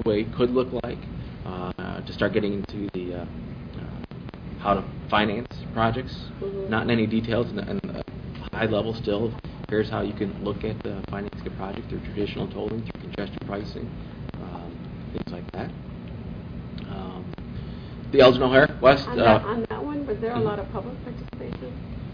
roadway could look like, to start getting into the how to finance projects. Not in any details, and high level still. Here's how you can look at financing a project through traditional tolling, through congestion pricing, things like that. The Elgin O'Hare West. On that one, was there a lot of public participation?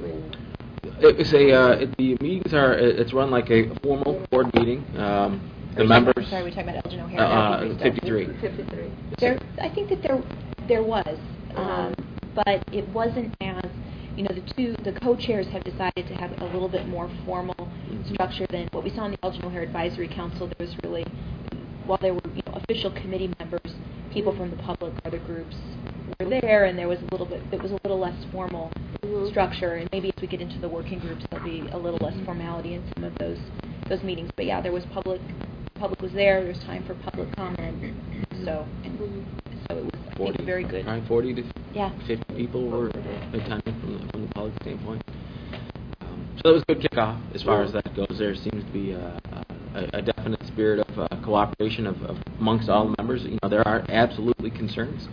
It was the meetings are. It's run like a formal board meeting. The members. Sorry, we're talking about Elgin O'Hare. 53. 53. I think that there was, but it wasn't as, the co-chairs have decided to have a little bit more formal structure than what we saw in the Elgin O'Hare Advisory Council. There was really, while there were official committee members, people from the public, other groups were there, and it was a little less formal structure. And maybe as we get into the working groups, there'll be a little less formality in some of those meetings. But yeah, there was public was there. There was time for public comment. So it was, I think, very good. 40 to 50 people were attending from the public standpoint. So that was a good kickoff as far as that goes. There seems to be a definite spirit of cooperation amongst all the members. There are absolutely concerns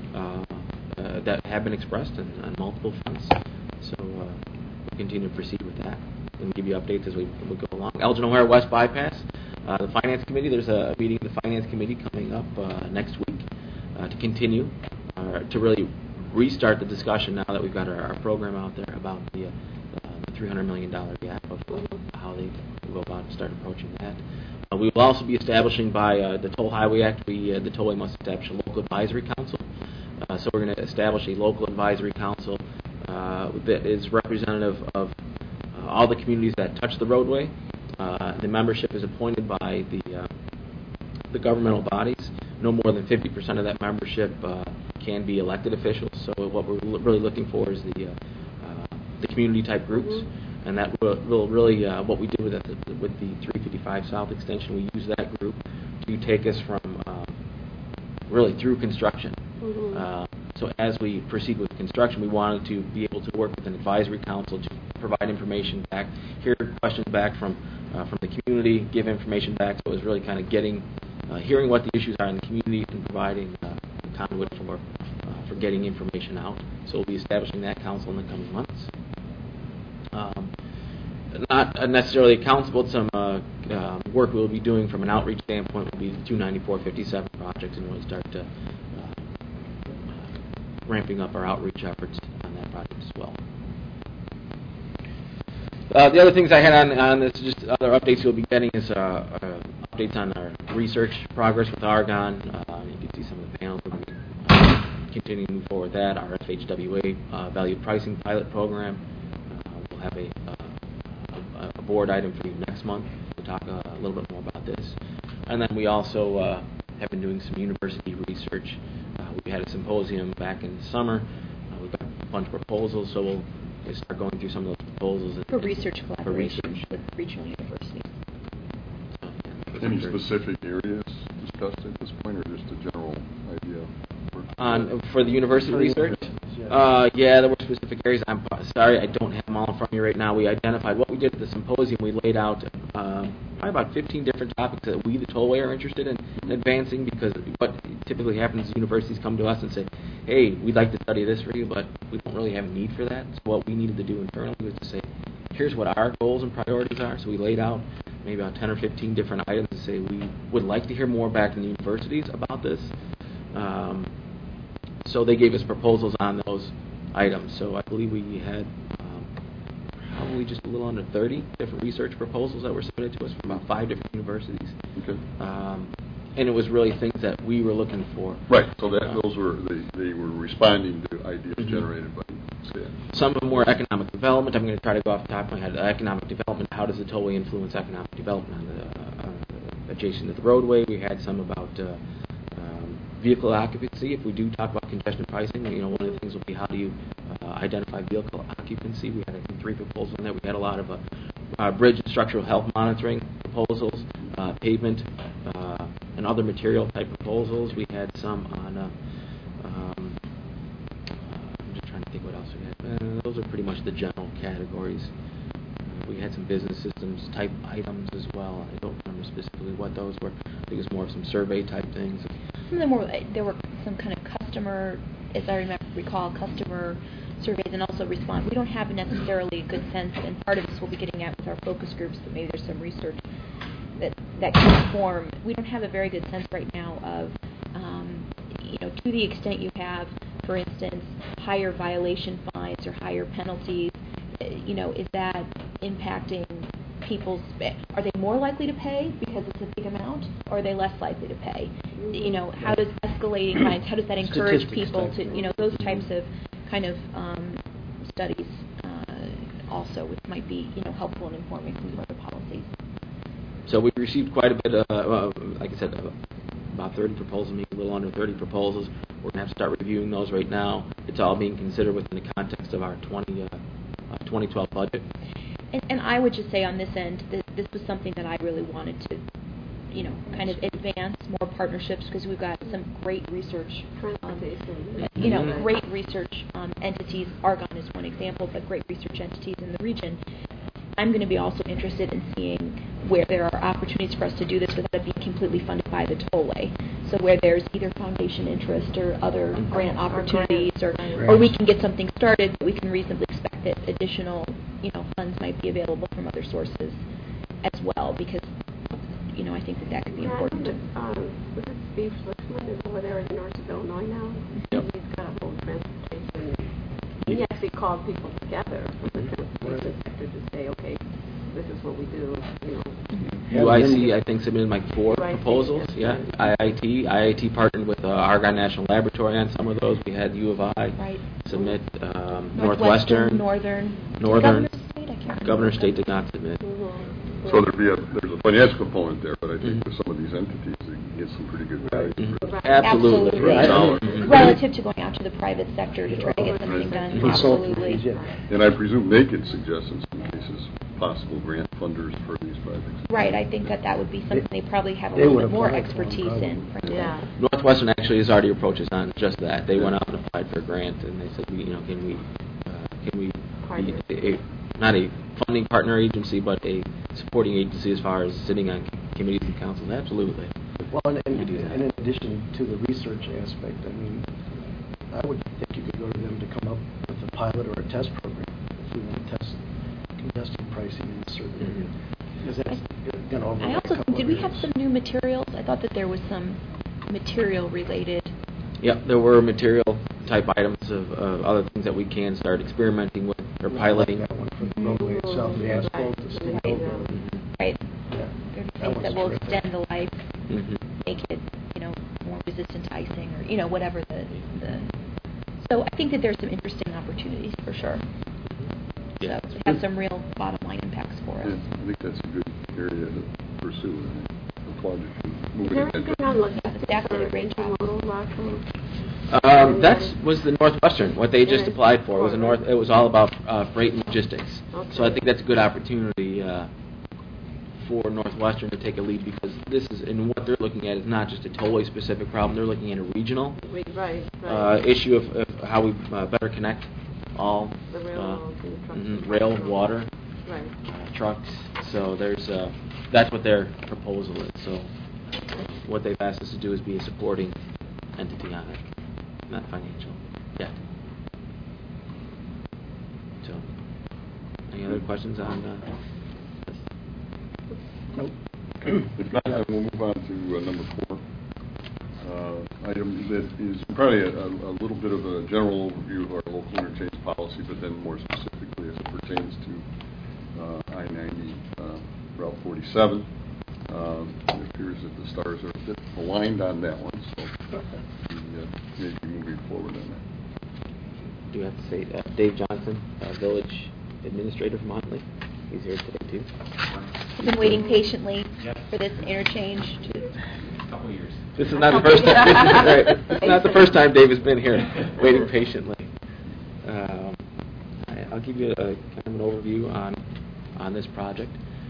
that have been expressed on multiple fronts. So we'll continue to proceed with that and give you updates as we go along. Elgin O'Hare West Bypass. The Finance Committee, there's a meeting of the Finance Committee coming up next week to continue, to really restart the discussion now that we've got our program out there about the $300 million gap of how they go about and start approaching that. We will also be establishing by the Toll Highway Act, the Tollway must establish a local advisory council. So we're going to establish a local advisory council that is representative of all the communities that touch the roadway. The membership is appointed by the governmental bodies. No more than 50% of that membership can be elected officials. So what we're really looking for is the community type groups, and that will really what we did with the 355 South extension. We use that group to take us from really through construction. So as we proceed with construction, we wanted to be able to work with an advisory council to provide information back, hear questions back from the community, give information back. So it was really kind of hearing what the issues are in the community and providing conduit for getting information out. So we'll be establishing that council in the coming months. Not necessarily a council, but some work we'll be doing from an outreach standpoint will be the 294-57 projects, and really start to ramping up our outreach efforts on that project as well. The other things I had on this, just other updates you'll be getting, is updates on our research progress with Argonne. You can see some of the panels. We'll be continuing to move forward with that. Our FHWA valued pricing pilot program. We'll have a board item for you next month. We'll talk a little bit more about this. And then we also have been doing some university research. We had a symposium back in the summer. We've got a bunch of proposals, so we'll start going through some of those proposals. For research collaboration with regional universities. Any specific areas discussed at this point, or just a general idea? For the university research? Yeah, there were specific areas. I'm sorry, I don't have them all in front of me right now. We identified what we did at the symposium. We laid out probably about 15 different topics that we, the Tollway, are interested in advancing, because what typically happens is universities come to us and say, hey, we'd like to study this for you, but we don't really have a need for that. So what we needed to do internally was to say, here's what our goals and priorities are. So we laid out maybe about 10 or 15 different items to say we would like to hear more back from the universities about this. So they gave us proposals on those items. So I believe we had probably just a little under 30 different research proposals that were submitted to us from about 5 different universities. Okay. And it was really things that we were looking for. Right. So those were they were responding to ideas generated by staff. Some of them were economic development. I'm going to try to go off the top of my head. Economic development. How does the tollway influence economic development on the adjacent to the roadway? We had some about vehicle occupancy. If we do talk about congestion pricing, one of the things will be how do you identify vehicle occupancy. We had, I think, 3 proposals on that. We had a lot of bridge and structural health monitoring proposals, pavement and other material type proposals. We had some on, I'm just trying to think what else we had. Those are pretty much the general categories. We had some business systems type items as well. I don't remember specifically what those were. I think it was more of some survey type things. Some of them were, there were some kind of customer, as I recall, customer surveys and also response. We don't have necessarily a good sense, and part of this we'll be getting at with our focus groups, but maybe there's some research that can inform. We don't have a very good sense right now of, to the extent you have, for instance, higher violation fines or higher penalties, is that impacting people's, are they more likely to pay because it's a big amount, or are they less likely to pay? How does escalating fines, how does that encourage people to, those types of kind of studies also, which might be, helpful in informing some other policies. So we received quite a bit, like I said, about 30 proposals, maybe a little under 30 proposals. We're going to have to start reviewing those right now. It's all being considered within the context of our 2012 budget. And I would just say on this end that this was something that I really wanted to, kind of advance more partnerships, because we've got some great research, great research entities. Argonne is one example, but great research entities in the region. I'm going to be also interested in seeing where there are opportunities for us to do this without it being completely funded by the tollway. So where there's either foundation interest or other grant opportunities, or we can get something started, but we can reasonably expect that additional, funds might be available from other sources as well, because, I think that could be important. Was it Steve Schlichtman is over there in North Illinois now? Yep. He's got a whole transportation. He actually called people together from the transportation sector to say, okay, this is what we do, UIC, I think, submitted like 4 UIC, proposals. yes. Yeah. IIT partnered with Argonne National Laboratory on some of those. We had U of I submit. Northwestern. Northern. Governor's State, I can't remember. Governor's State did not submit. So there's a financial component there, but I think with some of these entities, they can get some pretty good value. Absolutely. Right. $1. Relative to going out to the private sector to try to get something done. Absolutely. And I presume they could suggest in some cases possible grant funders for these projects. Right. I think that would be something they probably have a little bit more expertise in. Yeah. Northwestern actually has already approached us on just that. They went out and applied for a grant, and they said, can we be not a funding partner agency, but a supporting agency as far as sitting on committees and councils? Absolutely. Well, and in addition to the research aspect, I would think you could go to them to come up with a pilot or a test program if we want to test congestion pricing in a certain area. Because that's going to overlap. I also think, did we have some new materials? I thought that there was some material related. Yep, there were material type items of other things that we can start experimenting with or piloting. That one for the roadway itself, the asphalt, the steel. Right. Yeah. Things that will terrific. extend the life, make it, more resistant to icing, or whatever the. So I think that there's some interesting opportunities for sure. Yeah. So have some real bottom line impacts for us. Yeah, I think that's a good area to pursue. I applaud you for moving Is there in that anything direction. on logistics Exactly, or a great job. intermodal, Rocco? That was the Northwestern. What they just applied for was It was all about freight and logistics. Okay. So I think that's a good opportunity for Northwestern to take a lead, because this is, and what they're looking at is not just a tollway specific problem. They're looking at a regional Right. issue of how we better connect all The railroads and the trucks. rail, water, Right. trucks. So there's that's what their proposal is. So what they've asked us to do is be a supporting entity on it, not financial. Yeah. So, any other questions on this? Nope. If not, we'll move on to number 4. Item that is probably a little bit of a general overview of our local interchange policy, but then more specifically as it pertains to I-90 Route 47. It appears that the stars are a bit aligned on that one, so we may be moving forward on that. Do you have to say Dave Johnson, Village Administrator from Huntley? He's here today too. I've been waiting patiently for this interchange. A couple years. This is not the first time. This is not the first time Dave has been here, waiting patiently. I'll give you a kind of an overview on this project.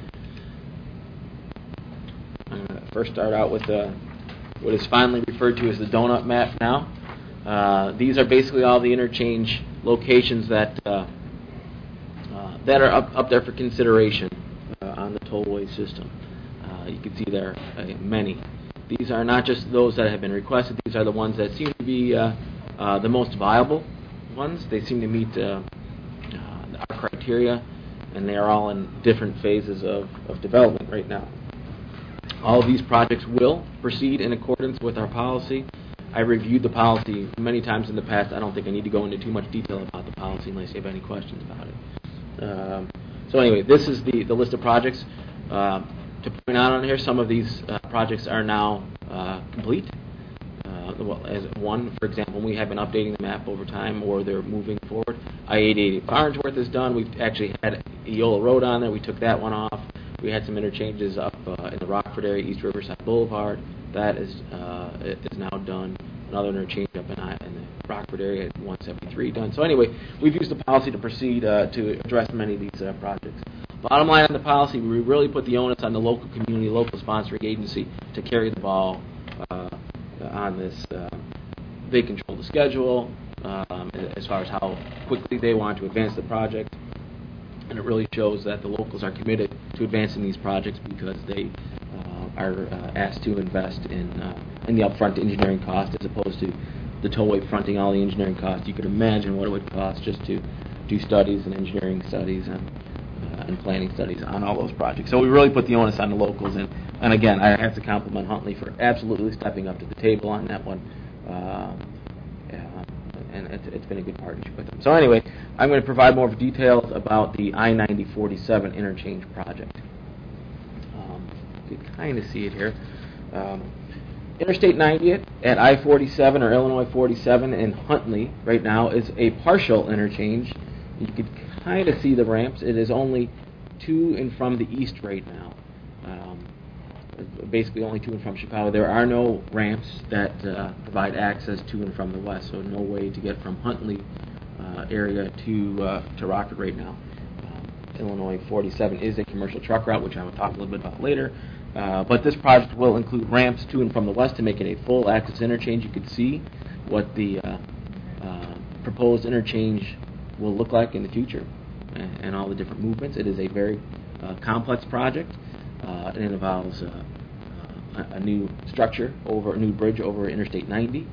I'm going to first start out with what is finally referred to as the donut map now. These are basically all the interchange locations that that are up there for consideration on the tollway system. You can see there many. These are not just those that have been requested. These are the ones that seem to be the most viable ones. They seem to meet our criteria, and they are all in different phases of development right now. All of these projects will proceed in accordance with our policy. I reviewed the policy many times in the past. I don't think I need to go into too much detail about the policy unless you have any questions about it. So anyway, this is the list of projects. To point out on here, some of these projects are now complete. As one, for example, we have been updating the map over time, or they're moving forward. I-880 Farnsworth is done. We've actually had Eola Road on there. We took that one off. We had some interchanges up in the Rockford area, East Riverside Boulevard. That is now done. Another interchange up in the Rockford area at 173 done. So anyway, we've used the policy to proceed to address many of these projects. Bottom line on the policy, we really put the onus on the local community, local sponsoring agency to carry the ball on this. They control the schedule as far as how quickly they want to advance the project, and it really shows that the locals are committed to advancing these projects because they are asked to invest in the upfront engineering cost as opposed to the tollway fronting all the engineering costs. You could imagine what it would cost just to do studies and engineering studies and planning studies on all those projects. So we really put the onus on the locals, and again, I have to compliment Huntley for absolutely stepping up to the table on that one, and it's been a good partnership with them. So anyway, I'm going to provide more details about the I-90-47 interchange project. You can kind of see it here. Interstate 90 at I-47 or Illinois 47 in Huntley right now is a partial interchange. You can kind of see the ramps. It is only to and from the east right now. Basically only to and from Chicago. There are no ramps that provide access to and from the west, so no way to get from Huntley area to Rockford right now. Illinois 47 is a commercial truck route, which I will talk a little bit about later. But this project will include ramps to and from the west to make it a full access interchange. You can see what the proposed interchange will look like in the future and all the different movements. It is a very complex project, and it involves a new structure a new bridge over Interstate 90.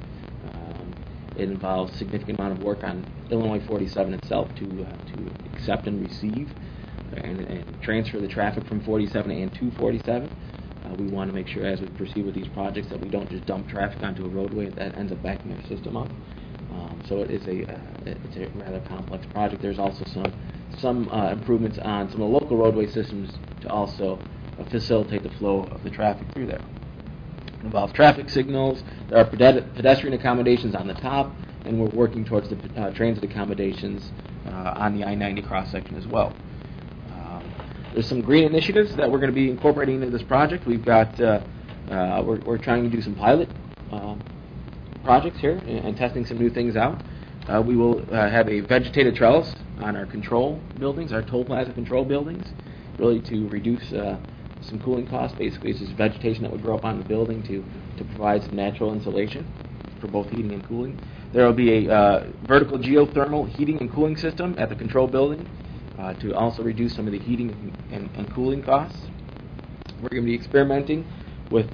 It involves a significant amount of work on Illinois 47 itself to accept and receive and transfer the traffic from 47 and to 47. We want to make sure as we proceed with these projects that we don't just dump traffic onto a roadway that ends up backing our system up. So it's a rather complex project. There's also some improvements on some of the local roadway systems to also facilitate the flow of the traffic through there. It involves traffic signals. There are pedestrian accommodations on the top, and we're working towards the transit accommodations on the I-90 cross-section as well. There's some green initiatives that we're going to be incorporating into this project. We've got we're trying to do some pilot projects here and testing some new things out. We will have a vegetated trellis on our control buildings, our toll plaza control buildings, really to reduce some cooling costs. Basically, it's just vegetation that would grow up on the building to provide some natural insulation for both heating and cooling. There will be a vertical geothermal heating and cooling system at the control building to also reduce some of the heating and cooling costs. We're going to be experimenting with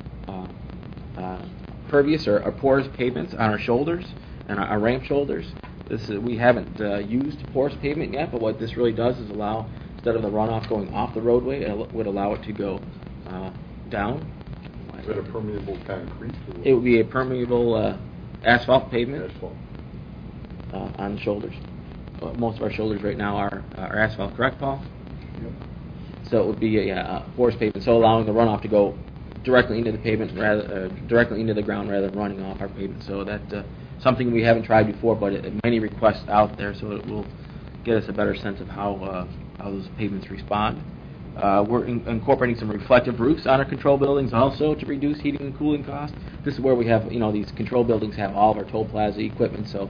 pervious or porous pavements on our shoulders and our ramp shoulders. We haven't used porous pavement yet, but what this really does is allow, instead of the runoff going off the roadway, it would allow it to go down. Is that a permeable concrete? It would be a permeable asphalt pavement on the shoulders. Most of our shoulders right now are asphalt, correct, Paul? Yep. So it would be a porous pavement, so allowing the runoff to go directly into the pavement, directly into the ground, rather than running off our pavement. So that's something we haven't tried before, but many requests out there, so it will get us a better sense of how those pavements respond. We're incorporating some reflective roofs on our control buildings also to reduce heating and cooling costs. This is where we have, these control buildings have all of our toll plaza equipment, so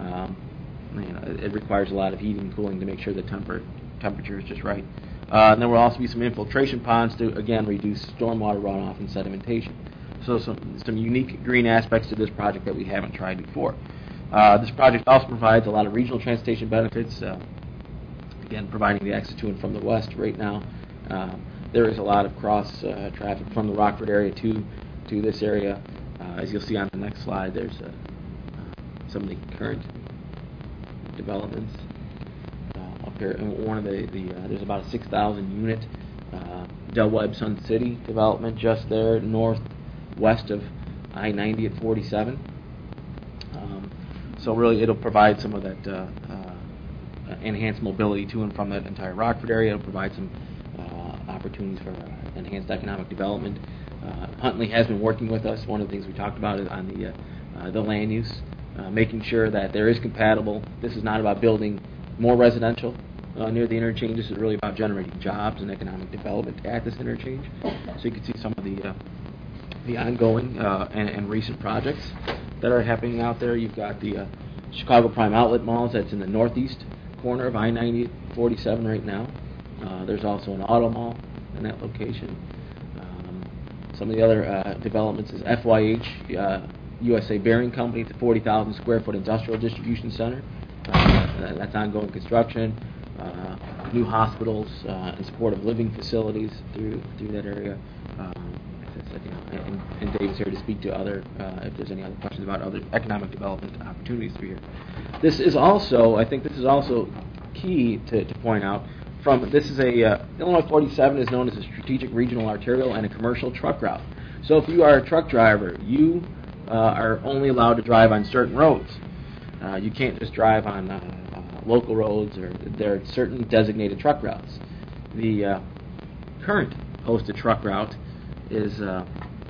it requires a lot of heating and cooling to make sure the temperature is just right. And there will also be some infiltration ponds to, again, reduce stormwater runoff and sedimentation. So some unique green aspects to this project that we haven't tried before. This project also provides a lot of regional transportation benefits. again, providing the access to and from the west right now. There is a lot of cross traffic from the Rockford area to this area. As you'll see on the next slide, there's some of the current developments up here. And one of there's about a 6,000 unit Del Webb Sun City development just there northwest of I-90 at 47. So really, it'll provide some of that enhanced mobility to and from that entire Rockford area. It'll provide some opportunities for enhanced economic development. Huntley has been working with us. One of the things we talked about is on the land use, making sure that there is compatible. This is not about building more residential near the interchange. This is really about generating jobs and economic development at this interchange. So you can see some of the ongoing and recent projects that are happening out there. You've got the Chicago Prime Outlet Malls that's in the northeast corner of I-90 47 right now. There's also an auto mall in that location. Some of the other developments is FYH USA Bearing Company. It's a 40,000 square foot industrial distribution center. That's ongoing construction. New hospitals and supportive living facilities through that area. And Dave's here to speak to other, if there's any other questions about other economic development opportunities through here. This is also, I think this is also key to point out, this is Illinois 47 is known as a strategic regional arterial and a commercial truck route. So if you are a truck driver, you are only allowed to drive on certain roads. You can't just drive on local roads, or there are certain designated truck routes. The current posted truck route is the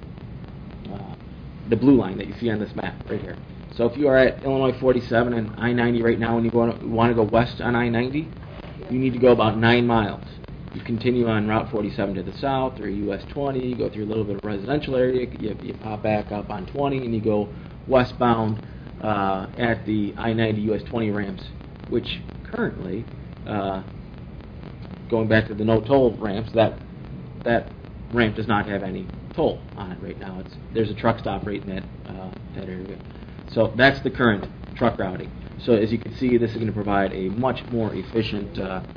blue line that you see on this map right here. So if you are at Illinois 47 and I-90 right now and you want to go west on I-90, you need to go about 9 miles. You continue on Route 47 to the south, or US 20, you go through a little bit of residential area, you pop back up on 20, and you go westbound at the I-90 US 20 ramps, which currently, going back to the no-toll ramps, that ramp does not have any toll on it right now. There's a truck stop right in that area. So that's the current truck routing. So as you can see, this is going to provide a much more efficient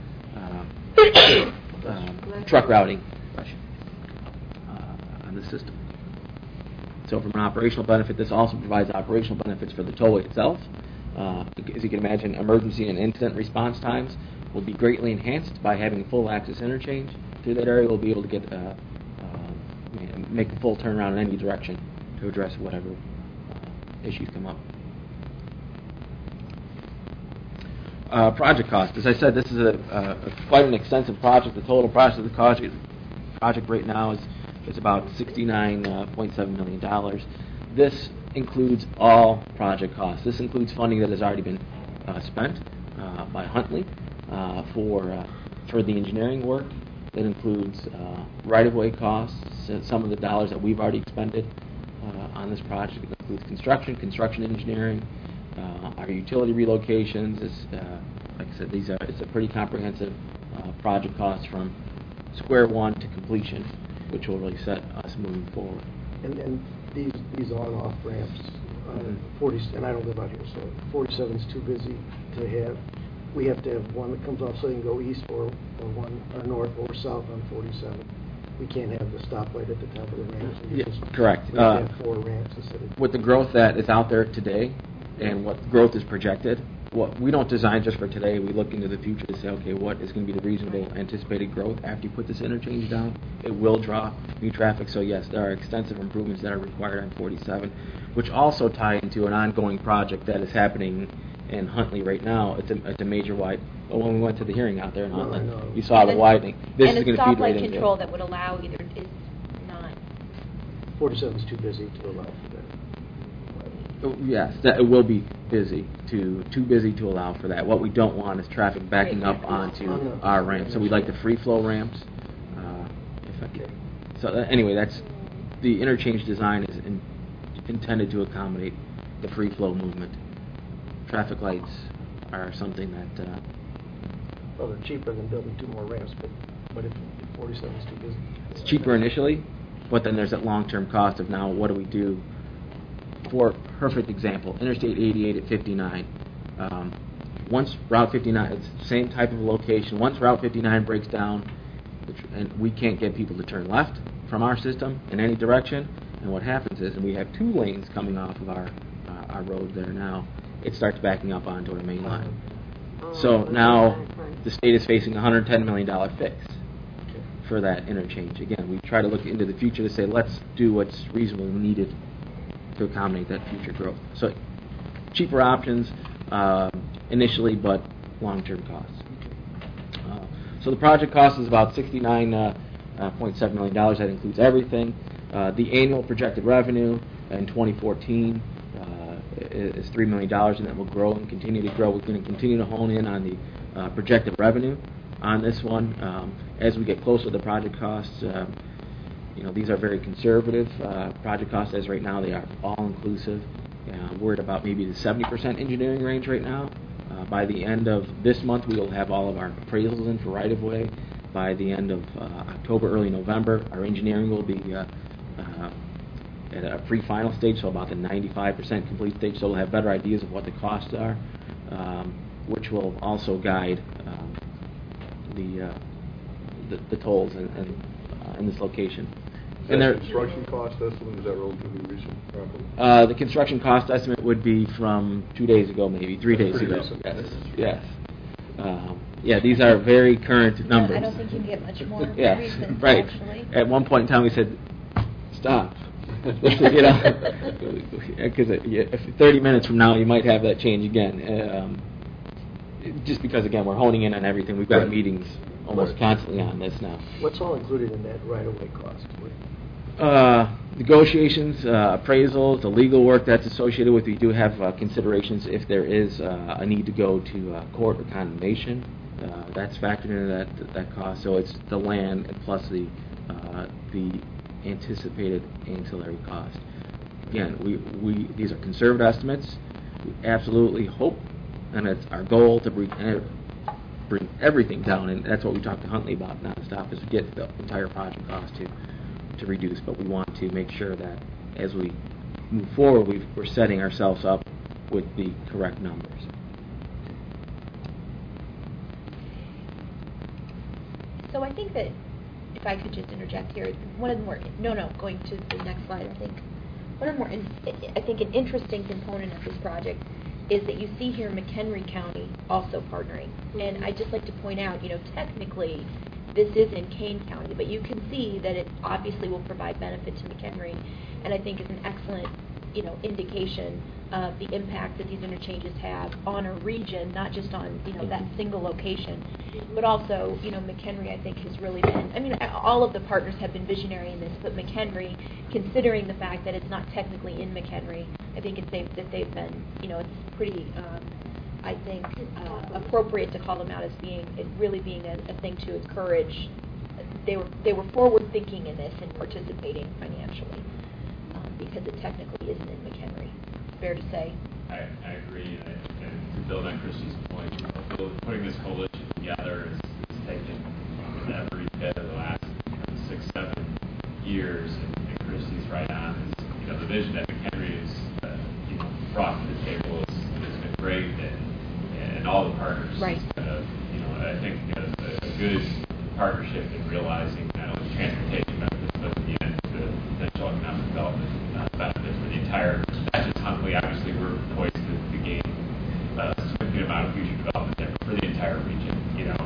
truck routing on the system. So from an operational benefit, this also provides operational benefits for the tollway itself. As you can imagine, emergency and incident response times will be greatly enhanced by having full access interchange through that area. We'll be able to get make a full turnaround in any direction to address whatever issues come up. Project cost. As I said, this is quite an extensive project. The total price of the project right now is about $69.7 million. This includes all project costs. This includes funding that has already been spent by Huntley for the engineering work. That includes right-of-way costs, some of the dollars that we've already expended on this project. It includes construction engineering, our utility relocations. Like I said, it's a pretty comprehensive project cost from square one to completion, which will really set us moving forward. And these on-off ramps, 40, and I don't live out here, so 47 is too busy to have. We have to have one that comes off so you can go east or one or north or south on 47. We can't have the stoplight at the top of the ramps. Correct. We have 4 ramps instead of... With the growth that is out there today and what growth is projected, we don't design just for today. We look into the future to say, okay, what is going to be the reasonable anticipated growth after you put this interchange down? It will draw new traffic. So yes, there are extensive improvements that are required on 47, which also tie into an ongoing project that is happening in Huntley right now. It's a major wide. When we went to the hearing out there in Huntley, you saw the widening. This is going to feed right into it. And a stoplight control that would allow either is not. 47 is too busy to allow for that. Yes, it will be busy. Too busy to allow for that. What we don't want is traffic backing up onto our ramps. So we like the free flow ramps. So anyway, that's the interchange design is intended to accommodate the free flow movement. Traffic lights are something that... well, they're cheaper than building 2 more ramps, but if 47 is too busy... It's cheaper initially, but then there's that long-term cost of now what do we do? For perfect example, Interstate 88 at 59. once Route 59, it's the same type of location. Once Route 59 breaks down, and we can't get people to turn left from our system in any direction, and what happens is, and we have 2 lanes coming off of our road there now, it starts backing up onto our main line. So now the state is facing a $110 million fix for that interchange. Again, we try to look into the future to say, let's do what's reasonably needed to accommodate that future growth. So cheaper options initially, but long-term costs. So the project cost is about $69.7 million. That includes everything. The annual projected revenue in 2014 is $3 million, and that will grow and continue to grow. We're going to continue to hone in on the projected revenue on this one. As we get closer to the project costs, these are very conservative project costs. As right now, they are all-inclusive. We're at about maybe the 70% engineering range right now. By the end of this month, we will have all of our appraisals in for right-of-way. By the end of October, early November, our engineering will be at a pre-final stage, so about the 95% complete stage. So we'll have better ideas of what the costs are, which will also guide the tolls in this location. And their construction cost estimate, is that relatively recent property? The construction cost estimate would be from 2 days ago, maybe 3 days ago. Recent. Yes. These are very current numbers. I don't think you can get much more recent, right. actually. At one point in time, we said, stop. Because if 30 minutes from now, you might have that change again. Just because, again, we're honing in on everything. We've got meetings almost constantly on this now. What's all included in that right-of-way cost? Negotiations, appraisals, the legal work that's associated with it. We do have considerations if there is a need to go to court or condemnation. That's factored into that cost. So it's the land and plus the anticipated ancillary cost. Again, we these are conservative estimates. We absolutely hope, and it's our goal to bring everything down, and that's what we talked to Huntley about nonstop, is to get the entire project cost to reduce. But we want to make sure that as we move forward, we're setting ourselves up with the correct numbers. So I think that, if I could just interject here, going to the next slide, I think. I think an interesting component of this project is that you see here McHenry County also partnering. And I'd just like to point out, technically, this is in Kane County, but you can see that it obviously will provide benefit to McHenry, and I think is an excellent, indication of the impact that these interchanges have on a region, not just on, that single location, but also, McHenry, I think, has really been, all of the partners have been visionary in this, but McHenry, considering the fact that it's not technically in McHenry, I think that they've been, it's pretty, I think, appropriate to call them out as really being a thing to encourage. They were forward thinking in this and participating financially, because it technically isn't in McHenry. Fair to say. I agree, and to build on Christy's point, putting this coalition together is taken every bit of the last 6-7 years, and Christy's right on. The vision that McHenry has brought to the table has been great, and all the partners. Right. I think a good partnership in realizing not only transportation benefits, but in the end, the potential economic development benefits for the entire, not just Huntley. Obviously, we're poised to gain a significant amount of future development there, but for the entire region.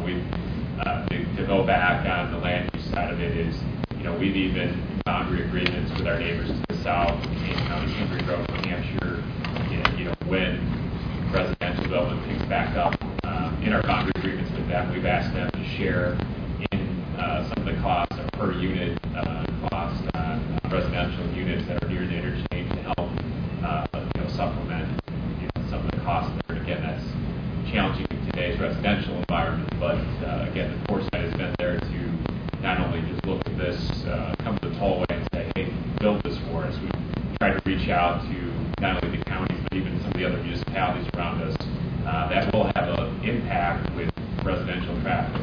To go back on the land use side of it is, we've even boundary agreements with our neighbors to the south, Kane County, Cambridge Grove, New Hampshire. When residential development picks back up, in our boundary agreements with them, we've asked them to share in some of the costs or per unit cost on residential units that are near the interchange to help supplement some of the costs there. Again, that's challenging in today's residential environment, but again, the foresight has been there to not only just look at this, come to the tollway and say, hey, build this for us. We try to reach out to not only the counties, but even some of the other municipalities around us that will have an impact with residential traffic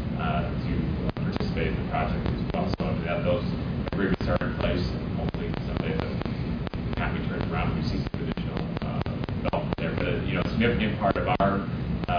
to participate in the project as well. So those agreements are in place, and hopefully someday the economy turns around and we see some additional development there. But a significant part of our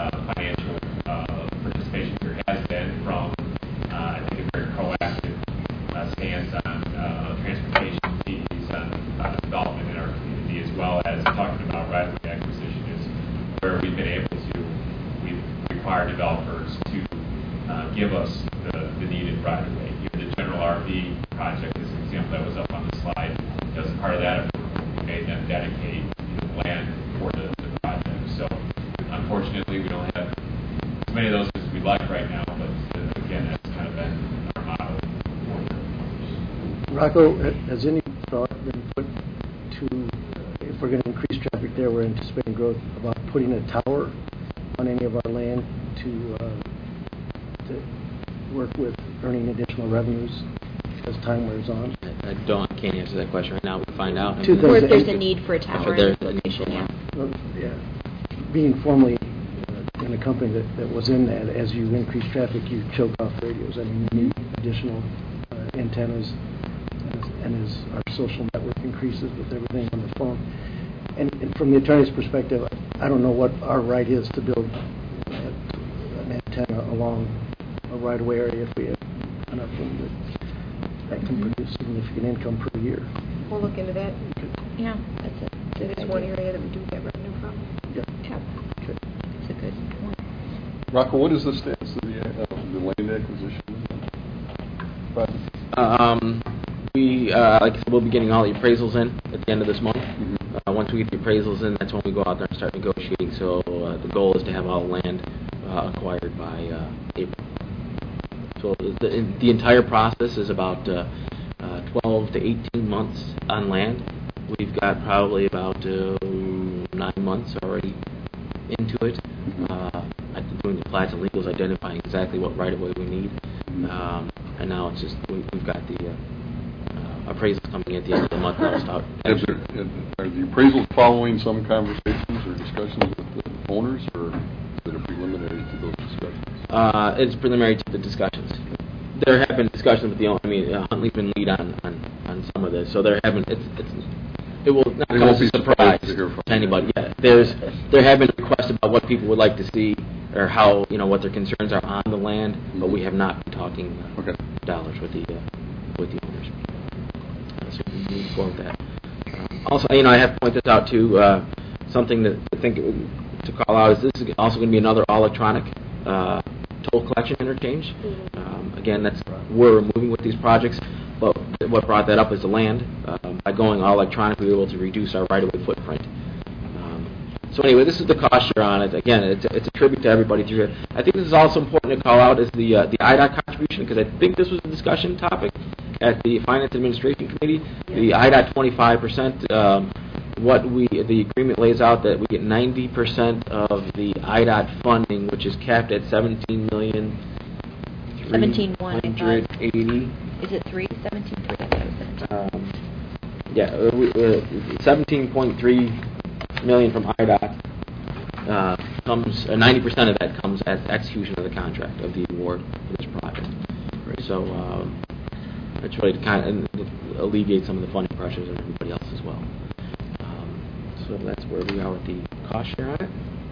well as talking about right-of-way acquisition is where we've been able to, we've required developers to give us the needed right-of-way. Even the general RV project is an example that was up on the slide. As part of that, we made them dedicate land for the project. So unfortunately, we don't have as many of those as we'd like right now, but again, that's kind of been our model. Rocco, has any thought been put to, if we're going to increase traffic there, we're anticipating growth, about putting a tower on any of our land to work with earning additional revenues as time wears on? I can't answer that question right now. We'll find out. Two things. Or if there's a need for a tower If there's in a the need for location, one. Yeah. Being formerly in a company that was in that, as you increase traffic, you choke off radios. I mean, you need additional antennas, and as our social network increases with everything on the phone. And from the attorney's perspective, I don't know what our right is to build an antenna along a right-of-way area if we have enough room that can produce significant income per year. We'll look into that. yeah, that's a It good is idea. one area that we do get revenue from. Yeah. Yeah, Okay. it's a good point. Rocco, what is the status of the land acquisition project? Like I said, we'll be getting all the appraisals in at the end of this month. Mhm. Once we get the appraisals in, that's when we go out there and start negotiating. So the goal is to have all the land acquired by April. So the entire process is about 12 to 18 months on land. We've got probably about 9 months already into it. Doing the plats and legals, identifying exactly what right-of-way we need. And now it's just, we've got the appraisals coming at the end of the month. That'll start. Are the appraisals following some conversations or discussions with the owners, or is it preliminary to those discussions? It's preliminary to the discussions. There have been discussions with the owner. I mean, Huntley's been lead on some of this, so there haven't. It will not come as a surprise to anybody. Yeah, there have been requests about what people would like to see or how, what their concerns are on the land, but we have not been talking dollars with the owners. So we can move forward with that. Also, I have to point this out too. Something that I think to call out is this is also going to be another all-electronic toll collection interchange. Again, that's where we're moving with these projects. But what brought that up is the land. By going all electronic, we were able to reduce our right-of-way footprint. So anyway, this is the cost share on it. Again, it's a tribute to everybody through it. I think this is also important to call out is the IDOT contribution, because I think this was a discussion topic at the Finance Administration Committee. The IDOT 25%. The agreement lays out that we get 90% of the IDOT funding, which is capped at $17 million. 17.1. Is it 3? 17.3. I thought it was 17. 17.3 million from IDOT comes. 90% of that comes at execution of the contract of the award for this project. So it's really to kind of alleviate some of the funding pressures on everybody else as well. So that's where we are with the cost share on it.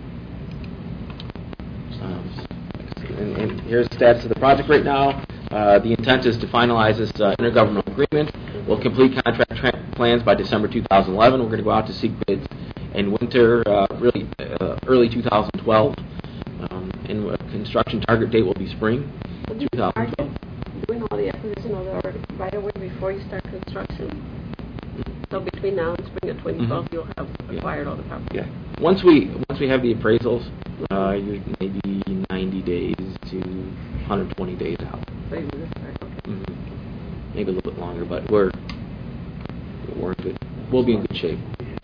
And here's the status of the project right now. The intent is to finalize this intergovernmental agreement. We'll complete contract plans by December 2011. We're going to go out to seek bids in winter, early 2012. And construction target date will be spring 2012. Doing all the acquisition of the right-of-way before you start construction. So between now and spring of 2012, you'll have acquired all the property. Yeah. Once we have the appraisals, you're maybe 90 days to 120 days out. So you will start. Okay. Maybe a little bit longer, but we're in good. We'll be in good shape.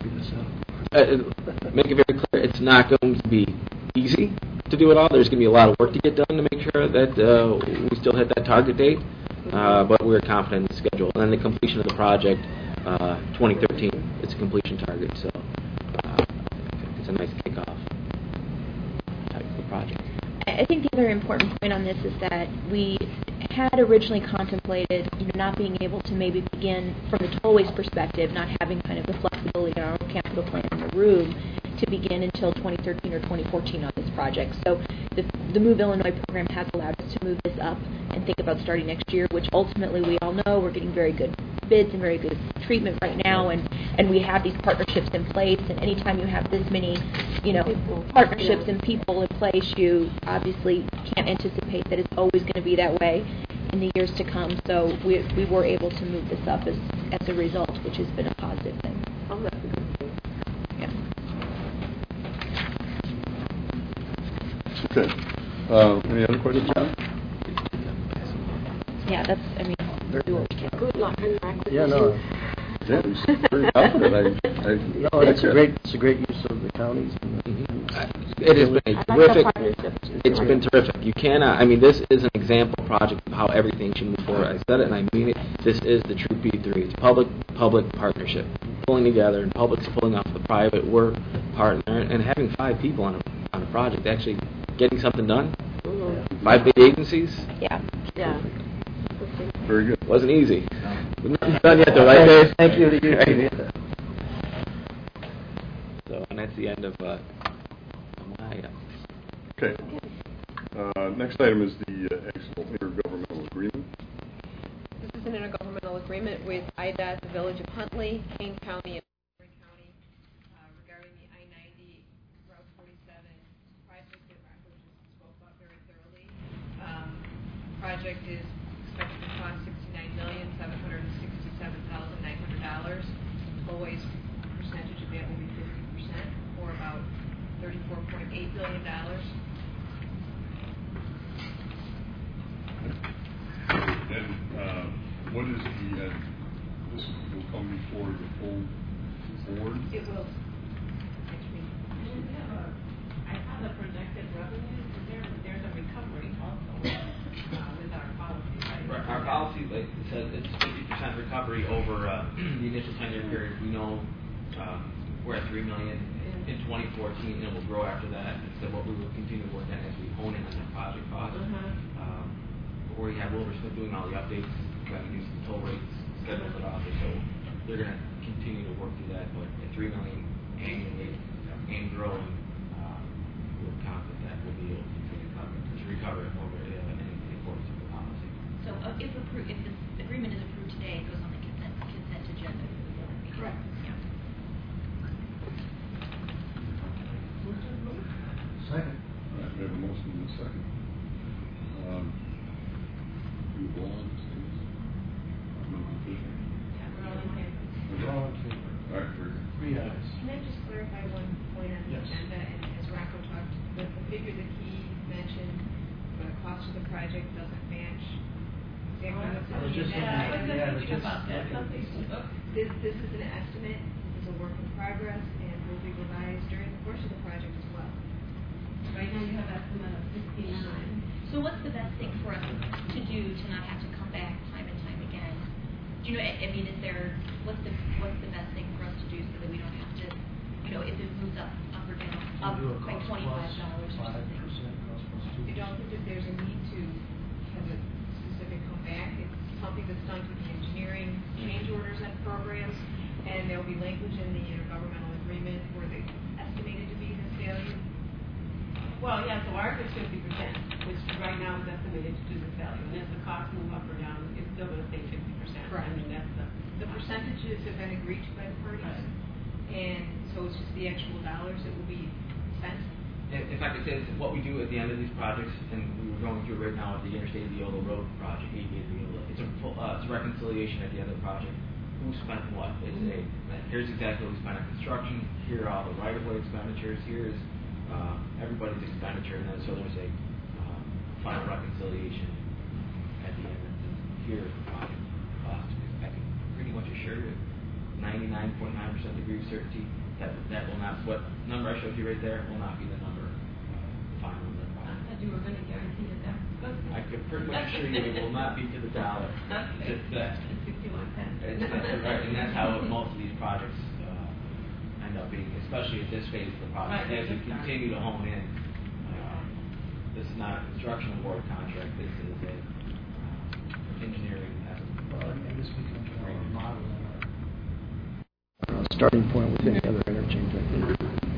Make it very clear, it's not going to be easy to do it all. There's going to be a lot of work to get done to make sure that we still hit that target date. But we're confident in the schedule. And then the completion of the project, 2013, it's a completion target. So it's a nice kickoff type of project. I think the other important point on this is that we had originally contemplated, not being able to maybe begin from the tollways perspective, not having kind of the flexibility in our own capital plan in the room to begin until 2013 or 2014 on this project. So the Move Illinois program has allowed us to move this up and think about starting next year, which ultimately we all know we're getting very good bids and very good treatment right now, and we have these partnerships in place. And anytime you have this many, partnerships and people in place, you obviously can't anticipate that it's always going to be that way in the years to come. So we were able to move this up as a result, which has been a positive thing. Oh, that's a good thing. Yeah. Okay. Any other questions? Yeah, do what we can. Good luck on your acquisition. Yeah, no. Yeah, I'm very confident. No, it's a great use of the counties. It has been a I like the terrific. partnership. It's been terrific. You cannot. This is an example project of how everything should move forward. I said it and I mean it. This is the true P3. It's public partnership, pulling together, and public's pulling off the private. We're partner, and having 5 people on a project, actually getting something done. Mm-hmm. 5 big agencies. Yeah. Yeah. Very good. Wasn't easy. Nothing's done yet, though, right, Dave? Thank you to you. Right. So, and that's the end of my. Okay. Next item is the actual intergovernmental agreement. This is an intergovernmental agreement with IDOT, the Village of Huntley, Kane County, and Warren County regarding the I-90 Route 47 project that Rocco just spoke about very thoroughly. Project is expected to cost $69,767,900. Always percentage of that will be 50%, or about $34.8 billion. And what is this will come before the full board? It will. Actually, I saw the projected revenues, there's a recovery also with our policy, right? Our policy, like it says, it's 50% recovery over the initial 10-year period. We know we're at $3 million in 2014, and it will grow after that. So what we will continue to work on as we hone in on the project cost. Where you have Wilbur-Smith doing all the updates, we've got to use the toll rates, schedules it off, so they're going to continue to work through that. But at $3 million annually and growing, we're confident that we'll be able to continue to recover it over in accordance with the policy. So if this agreement is approved today, it goes on the consent agenda for the board meeting. Correct. Yeah. Second. All right, we have a motion and a second. You go on, Steve. Yeah, we're all in favor. All right, very good. 3 ayes. Can I just clarify one point on the Yes. agenda? And as Rocco talked, the figure that he mentioned for the cost of the project doesn't match exactly what's in I was the just agenda. looking at it. About that, something to look. This is an estimate, this is a work in progress, and will be revised during the course of the project as well. Right now you have estimate of 69. So what's the best thing for us to do to not have to come back time and time again? Do you know, what's the best thing for us to do so that we don't have to, if it moves up or down, up by $25 or something? I don't think that there's a need to have a specific come back. It's something that's done through the engineering change orders and programs, and there will be language in the intergovernmental agreement where they estimated to be this value. Well, yeah, so ours is 50%, which right now is estimated to do this value. And if the costs move up or down, it's still going to stay 50%. Correct. I mean, that's The percentages have been agreed to by the parties, Right. and so it's just the actual dollars that will be spent. If I could say this, what we do at the end of these projects, and we were going through right now with the Interstate Viola Road project, 88 Viola, it's a reconciliation at the end of the project. Who spent what? Here's exactly what we spent on construction, here are all the right-of-way expenditures, here's everybody's expenditure, and then so there's a final reconciliation at the end. Here's the project cost. I can pretty much assure you, 99.9% degree of certainty, that will not, what number I showed you right there will not be the number, final number. I thought you were going to guarantee that that's good. I could pretty much assure you it will not be to the dollar. Okay. Just that. 61 cents. Right, and that's how most of these projects end up being, especially at this phase of the project. Right. As we continue to hone in, this is not a construction award contract, this is a engineering estimate. Well, I guess we can draw a model and our starting point with any other interchange, I think.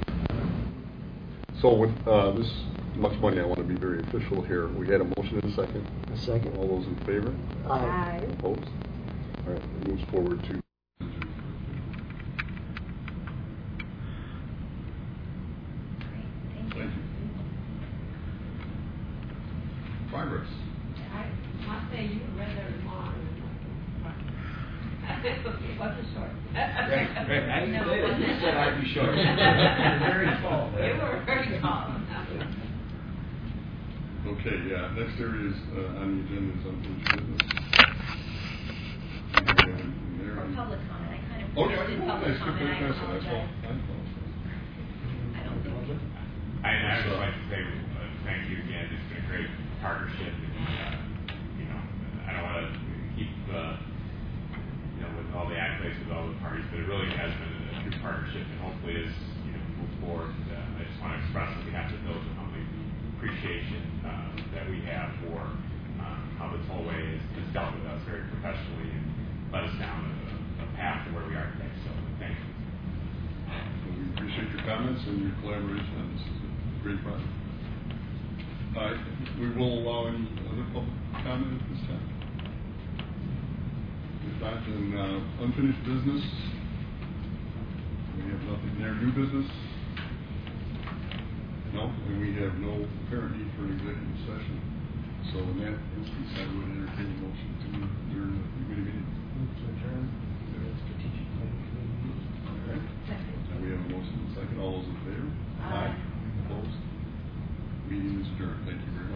So with this much money, I want to be very official here. We had a motion in a second. A second. All those in favor? Aye. Opposed? All right, it moves forward to thank you. Progress. I must say, you read that long. It wasn't short. Right. I didn't say that. You said I'd be short. Very tall. You were very tall. Okay, yeah, next area is, on the agenda is unfinished business. Or public comment. I kind of Okay, did public comment. I apologize. I don't think. I would just like to say thank you again. It's been a great partnership. I don't want to keep with all the accolades with all the parties, but it really has been a true partnership. And hopefully, as move forward, I just want to express on behalf of those how much appreciation that we have for how the tollway has dealt with us very professionally and led us down a path to where we are today. So thank you. We appreciate your comments and your collaboration on this. Is a great project. We will allow any other public comment at this time. If not, then unfinished business. We have nothing there. New business. No, and we have no apparent need for an executive session. So in that instance, I would entertain a motion to adjourn the committee meeting. Strategic planning committee. All right. And we have a motion and a second. All those in favor? Aye. Opposed? Meeting is adjourned. Thank you very much.